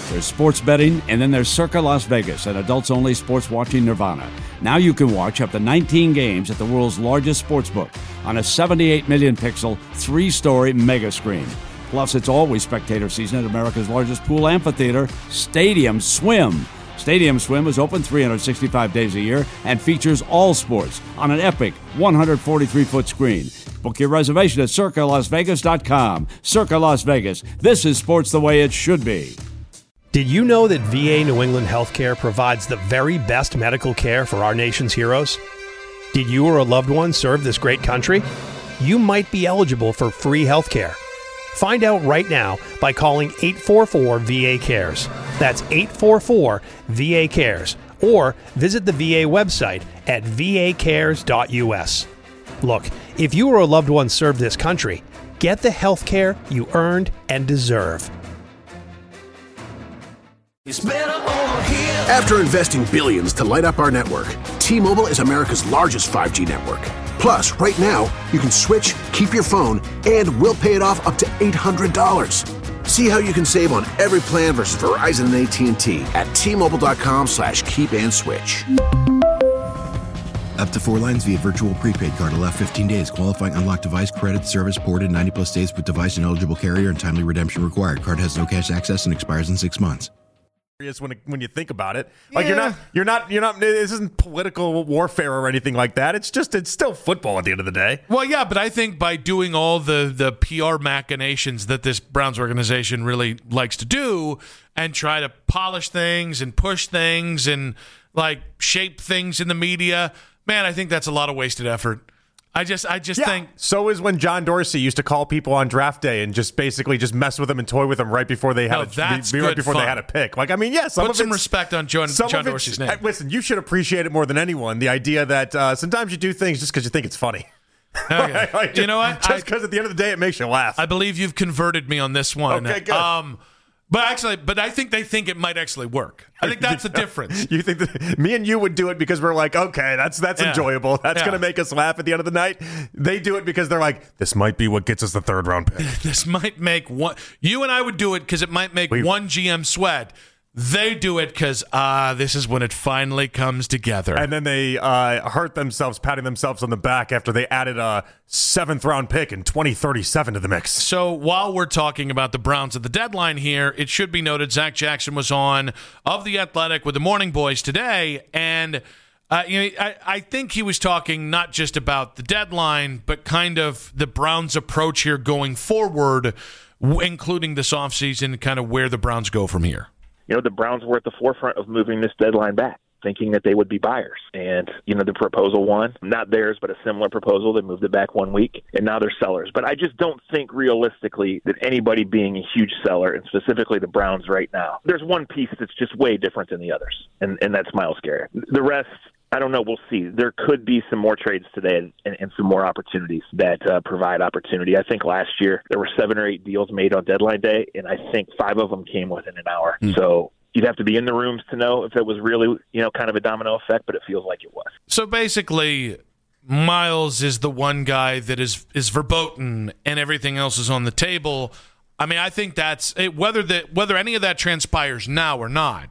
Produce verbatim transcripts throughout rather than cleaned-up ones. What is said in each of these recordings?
There's sports betting, and then there's Circa Las Vegas, an adults-only sports watching nirvana. Now you can watch up to nineteen games at the world's largest sportsbook on a seventy-eight million pixel, three-story mega screen. Plus, it's always spectator season at America's largest pool amphitheater, Stadium Swim. Stadium Swim is open three hundred sixty-five days a year and features all sports on an epic one hundred forty-three foot screen. Book your reservation at circa las vegas dot com. Circa Las Vegas. This is sports the way it should be. Did you know that V A New England Healthcare provides the very best medical care for our nation's heroes? Did you or a loved one serve this great country? You might be eligible for free healthcare. Find out right now by calling eight four four V A cares. That's eight four four V A cares. Or visit the V A website at v a cares dot u s. Look, if you or a loved one served this country, get the health care you earned and deserve. After investing billions to light up our network, T-Mobile is America's largest five G network. Plus, right now, you can switch, keep your phone, and we'll pay it off up to eight hundred dollars. See how you can save on every plan versus Verizon and A T and T at T-Mobile.com slash keep and switch. Up to four lines via virtual prepaid card. Allow fifteen days. Qualifying unlocked device credit service ported ninety plus days with device and eligible carrier and timely redemption required. Card has no cash access and expires in six months. When when you think about it, like yeah. you're not you're not you're not. This isn't political warfare or anything like that. It's just it's still football at the end of the day. Well, yeah, but I think by doing all the the P R machinations that this Browns organization really likes to do, and try to polish things and push things and like shape things in the media, man, I think that's a lot of wasted effort. I just, I just yeah. think so is when John Dorsey used to call people on draft day and just basically just mess with them and toy with them right before they had no, a that's right good before fun. they had a pick. Like I mean, yes, yeah, some put of some respect on John, John Dorsey's name. Listen, you should appreciate it more than anyone. The idea that uh, sometimes you do things just because you think it's funny. Okay. like, like, you know what? Just because at the end of the day it makes you laugh. I believe you've converted me on this one. Okay, good. Um, But actually, but I think they think it might actually work. I think that's the difference. You think that me and you would do it because we're like, okay, that's that's yeah. enjoyable. That's yeah. going to make us laugh at the end of the night. They do it because they're like, this might be what gets us the third round pick. This might make one. You and I would do it because it might make we, one G M sweat. They do it because, ah, uh, this is when it finally comes together. And then they uh, hurt themselves, patting themselves on the back after they added a seventh-round pick in twenty thirty-seven to the mix. So while we're talking about the Browns at the deadline here, it should be noted Zach Jackson was on of The Athletic with the Morning Boys today, and uh, you know, I, I think he was talking not just about the deadline, but kind of the Browns' approach here going forward, w- including this offseason, kind of where the Browns go from here. You know, the Browns were at the forefront of moving this deadline back, thinking that they would be buyers. And, you know, the proposal won, not theirs, but a similar proposal. They moved it back one week, and now they're sellers. But I just don't think realistically that anybody being a huge seller, and specifically the Browns right now, there's one piece that's just way different than the others, and, and that's Myles Garrett. The rest, I don't know. We'll see. There could be some more trades today and, and some more opportunities that uh, provide opportunity. I think last year there were seven or eight deals made on deadline day, and I think five of them came within an hour. Mm. So you'd have to be in the rooms to know if it was really, you know, kind of a domino effect, but it feels like it was. So basically, Myles is the one guy that is is verboten, and everything else is on the table. I mean, I think that's whether that whether any of that transpires now or not.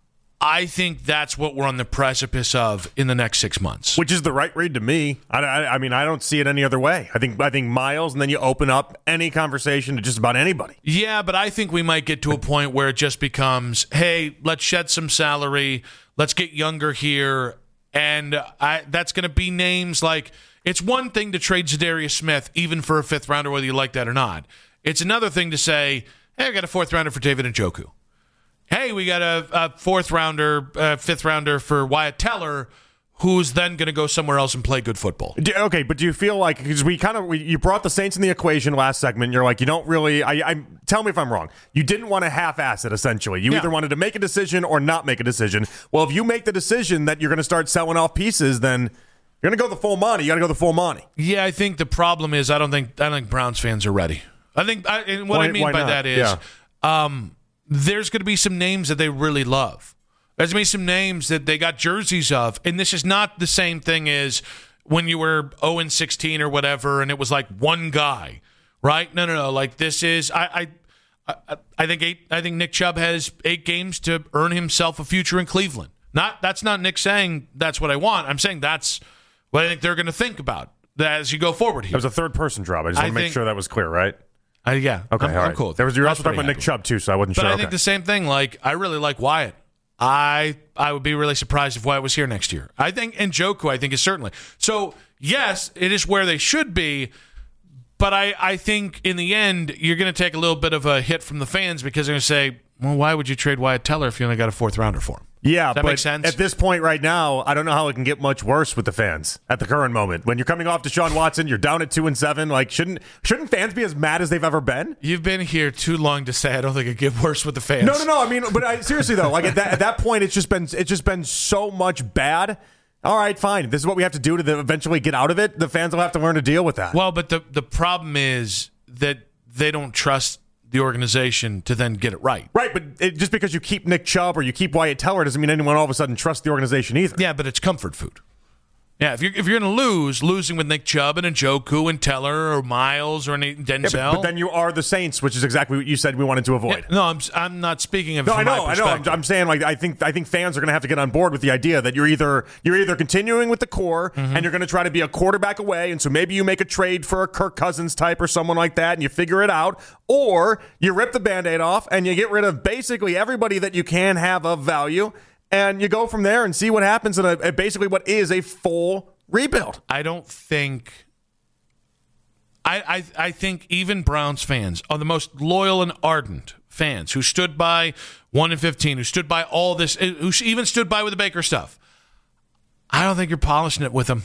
I think that's what we're on the precipice of in the next six months. Which is the right read to me. I, I, I mean, I don't see it any other way. I think I think Myles, and then you open up any conversation to just about anybody. Yeah, but I think we might get to a point where it just becomes, hey, let's shed some salary, let's get younger here, and I, that's going to be names like, it's one thing to trade Za'Darius Smith, even for a fifth rounder, whether you like that or not. It's another thing to say, hey, I got a fourth rounder for David Njoku. Hey, we got a, a fourth rounder, uh, fifth rounder for Wyatt Teller, who's then going to go somewhere else and play good football. Do, okay, but do you feel like, because we kind of, we, you brought the Saints in the equation last segment, you're like, you don't really, I, I tell me if I'm wrong, you didn't want to half-ass it, essentially. You yeah. either wanted to make a decision or not make a decision. Well, if you make the decision that you're going to start selling off pieces, then you're going to go the full money. You got to go the full money. Yeah, I think the problem is I don't think I don't think Browns fans are ready. I think, I, and what why, I mean by not? that is, yeah. um, there's going to be some names that they really love. There's going to be some names that they got jerseys of, and this is not the same thing as when you were oh and sixteen or whatever, and it was like one guy, right? No, no, no. Like this is, I, I, I, I think eight. I think Nick Chubb has eight games to earn himself a future in Cleveland. Not that's not Nick saying that's what I want. I'm saying that's what I think they're going to think about as you go forward here. It was a third person drop. I just want to make think, sure that was clear, right? Uh, yeah. Okay. I'm, all right. I'm cool. There was you're also talking about happy. Nick Chubb too, so I wasn't but sure. I okay. think the same thing. Like I really like Wyatt. I I would be really surprised if Wyatt was here next year. I think Njoku, I think, is certainly. So, yes, it is where they should be, but I, I think in the end, you're going to take a little bit of a hit from the fans because they're going to say, well, why would you trade Wyatt Teller if you only got a fourth rounder for him? Yeah, Does that but make sense? At this point right now, I don't know how it can get much worse with the fans at the current moment. When you're coming off Deshaun Watson, you're down at two and seven. Like, shouldn't shouldn't fans be as mad as they've ever been? You've been here too long to say I don't think it get worse with the fans. No, no, no. I mean, but I, seriously though, like at that, at that point, it's just been it's just been so much bad. All right, fine. This is what we have to do to the, eventually get out of it. The fans will have to learn to deal with that. Well, but the the problem is that they don't trust the organization to then get it right. Right, but it, just because you keep Nick Chubb or you keep Wyatt Teller doesn't mean anyone all of a sudden trusts the organization either. Yeah, but it's comfort food. Yeah, if you're if you're going to lose, losing with Nick Chubb and Njoku and Teller or Miles or any Denzel. Yeah, but, but then you are the Saints, which is exactly what you said we wanted to avoid. Yeah, no, I'm I'm not speaking of. No, from I know, my I know. I'm, I'm saying like I think I think fans are going to have to get on board with the idea that you're either you're either continuing with the core mm-hmm. and you're going to try to be a quarterback away, and so maybe you make a trade for a Kirk Cousins type or someone like that, and you figure it out, or you rip the Band-Aid off and you get rid of basically everybody that you can have of value, and you go from there and see what happens in a, a basically what is a full rebuild. I don't think. I, I I think even Browns fans are the most loyal and ardent fans who stood by one and fifteen, who stood by all this, who even stood by with the Baker stuff. I don't think you're polishing it with them.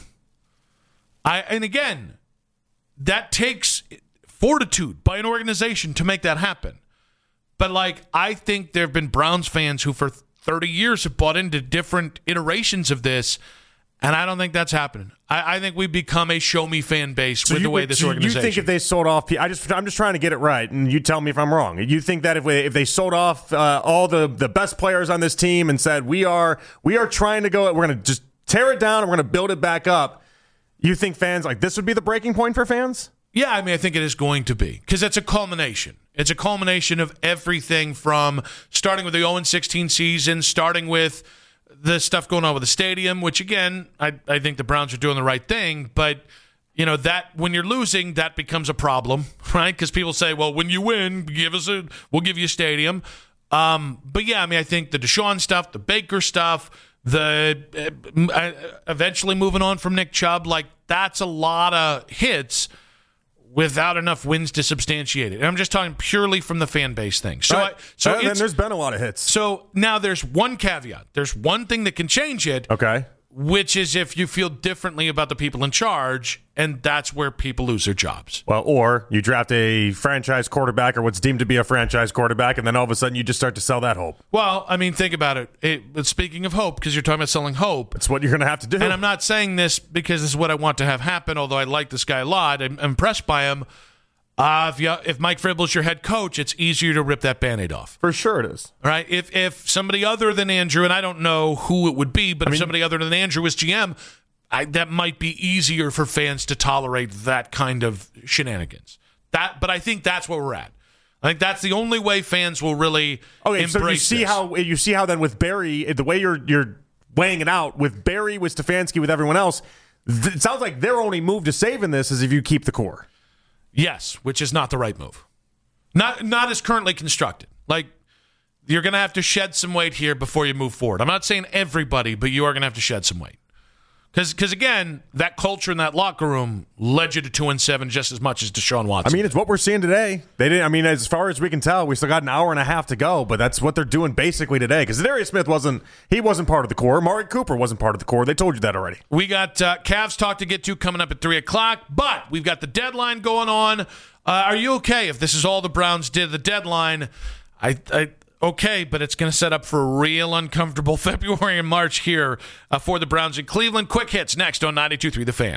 I and again, that takes fortitude by an organization to make that happen. But like, I think there have been Browns fans who for thirty years have bought into different iterations of this. And I don't think that's happening. I, I think we've become a show-me fan base so with you, the way this so organization. You think if they sold off, I just, I'm just trying to get it right, and you tell me if I'm wrong. You think that if we, if they sold off uh, all the, the best players on this team and said we are we are trying to go, we're going to just tear it down and we're going to build it back up. You think fans like this would be the breaking point for fans? Yeah, I mean, I think it is going to be because it's a culmination. It's a culmination of everything from starting with the oh and sixteen season, starting with the stuff going on with the stadium, which again, I, I think the Browns are doing the right thing, but you know that when you're losing, that becomes a problem, right? Because people say, "Well, when you win, give us a, we'll give you a stadium." Um, but yeah, I mean, I think the Deshaun stuff, the Baker stuff, the uh, eventually moving on from Nick Chubb, like that's a lot of hits without enough wins to substantiate it. And I'm just talking purely from the fan base thing. So, right. I, so uh, then there's been a lot of hits. So now there's one caveat. There's one thing that can change it. Okay. Which is if you feel differently about the people in charge, and that's where people lose their jobs. Well, or you draft a franchise quarterback or what's deemed to be a franchise quarterback, and then all of a sudden you just start to sell that hope. Well, I mean, think about it. it but speaking of hope, because you're talking about selling hope. It's what you're going to have to do. And I'm not saying this because this is what I want to have happen, although I like this guy a lot. I'm impressed by him. Uh, if, you, if Mike Vrabel's your head coach, it's easier to rip that Band-Aid off. For sure it is. All right? If if somebody other than Andrew, and I don't know who it would be, but I if mean, somebody other than Andrew was G M, I, that might be easier for fans to tolerate that kind of shenanigans. That, But I think that's where we're at. I think that's the only way fans will really okay, embrace so you see this. how you see how then with Barry, the way you're you're weighing it out, with Barry, with Stefanski, with everyone else, th- it sounds like their only move to saving this is if you keep the core. Yes, which is not the right move. Not not as currently constructed. Like, you're going to have to shed some weight here before you move forward. I'm not saying everybody, but you are going to have to shed some weight. Because, again, that culture in that locker room led you to two and seven just as much as Deshaun Watson. I mean, it's what we're seeing today. They didn't. I mean, as far as we can tell, we still got an hour and a half to go, but that's what they're doing basically today. Because Darius Smith wasn't. He wasn't part of the core. Amari Cooper wasn't part of the core. They told you that already. We got uh, Cavs talk to get to coming up at three o'clock, but we've got the deadline going on. Uh, are you okay if this is all the Browns did? The deadline, I. I Okay, but it's going to set up for a real uncomfortable February and March here uh, for the Browns in Cleveland. Quick hits next on ninety-two point three The Fan.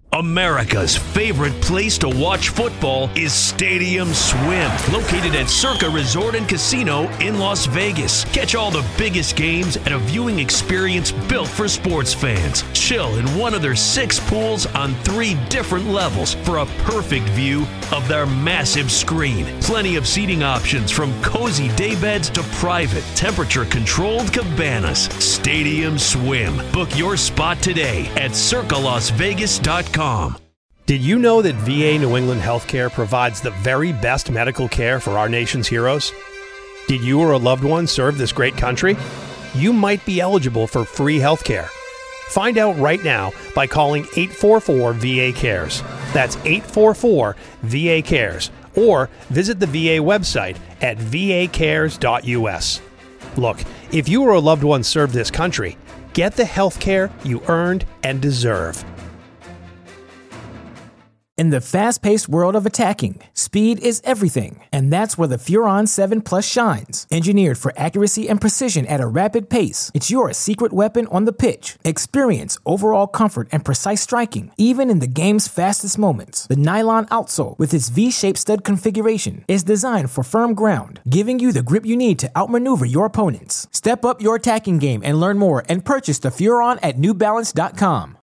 America's favorite place to watch football is Stadium Swim, located at Circa Resort and Casino in Las Vegas. Catch all the biggest games at a viewing experience built for sports fans. Chill in one of their six pools on three different levels for a perfect view of their massive screen. Plenty of seating options from cozy daybeds to private, temperature-controlled cabanas. Stadium Swim. Book your spot today at circa las vegas dot com. Did you know that V A New England Healthcare provides the very best medical care for our nation's heroes? Did you or a loved one serve this great country? You might be eligible for free healthcare. Find out right now by calling eight four four V A cares. That's eight four four V A cares. Or visit the V A website at v a cares dot u s. Look, if you or a loved one served this country, get the healthcare you earned and deserve. In the fast-paced world of attacking, speed is everything, and that's where the Furon seven Plus shines. Engineered for accuracy and precision at a rapid pace, it's your secret weapon on the pitch. Experience overall comfort and precise striking, even in the game's fastest moments. The nylon outsole, with its V-shaped stud configuration, is designed for firm ground, giving you the grip you need to outmaneuver your opponents. Step up your attacking game and learn more and purchase the Furon at new balance dot com.